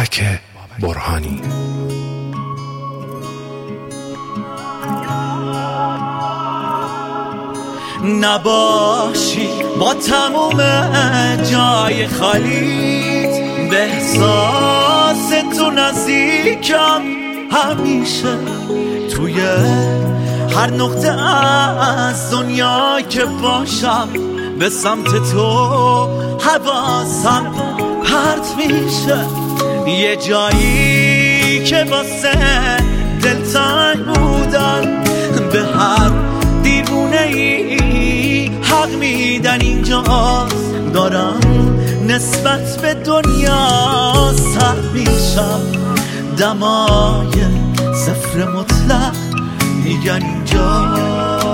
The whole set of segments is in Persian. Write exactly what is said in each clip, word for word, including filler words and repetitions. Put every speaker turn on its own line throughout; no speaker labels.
بابک برهانی.
نباشی با تموم جای خالیت، به احساس تو نزدیکم همیشه. توی هر نقطه از دنیا که باشم، به سمت تو حواسم پرت میشه. یه جایی که واسه دلتنگ بودن، به هر دیوونه ای حق میدن. اینجاست دارم نسبت به دنیا سر میشم، دمای صفر مطلق میگن اینجاست.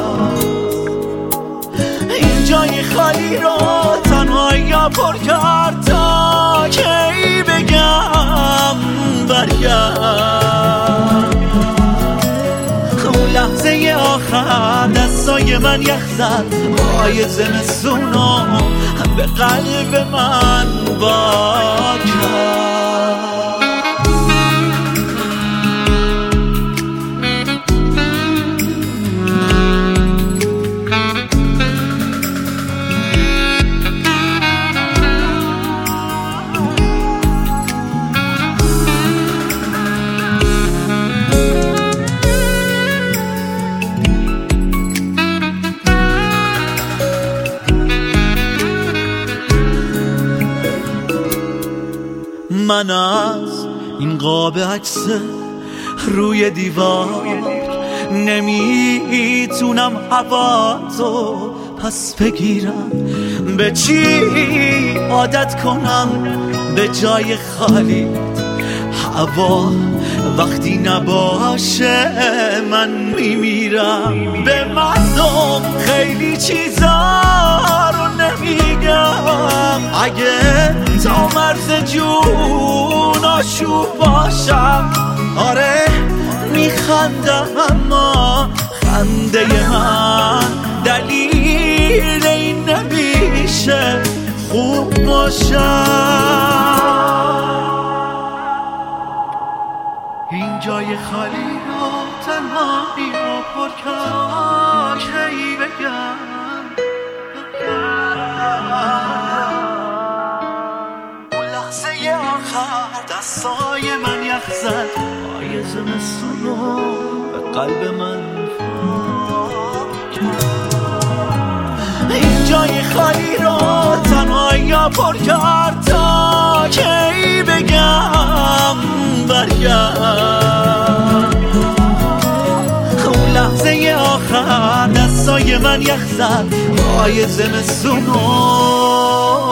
این جای خالی رو تنهایی پر کرد تا کی بگم برگرد. اون لحظه آخر دستای من یخ زد، پای زمستونو به قلب من وا کرد. من از این قاب عکس روی دیوار نمیتونم هوا تو پس بگیرم. به چی عادت کنم به جای خالی؟ هوا وقتی نباشه من میمیرم. به مردم خیلی چیزا رو نمیگم، اگه تا مرز جون آشوب باشم. آره میخندم اما خنده من دلیل این نمیشه خوب باشم. این جای خالی رو تنهایی رو پر کرد، کی بگم اون لحظه آخر دستای من یخ زد، پای زمستون رو به قلب من وا کرد. این جای خالی رو تنهایی پر کرد تا کی بگم برگرد. اون لحظه آخر دستای من یخ زد، پای زمستون رو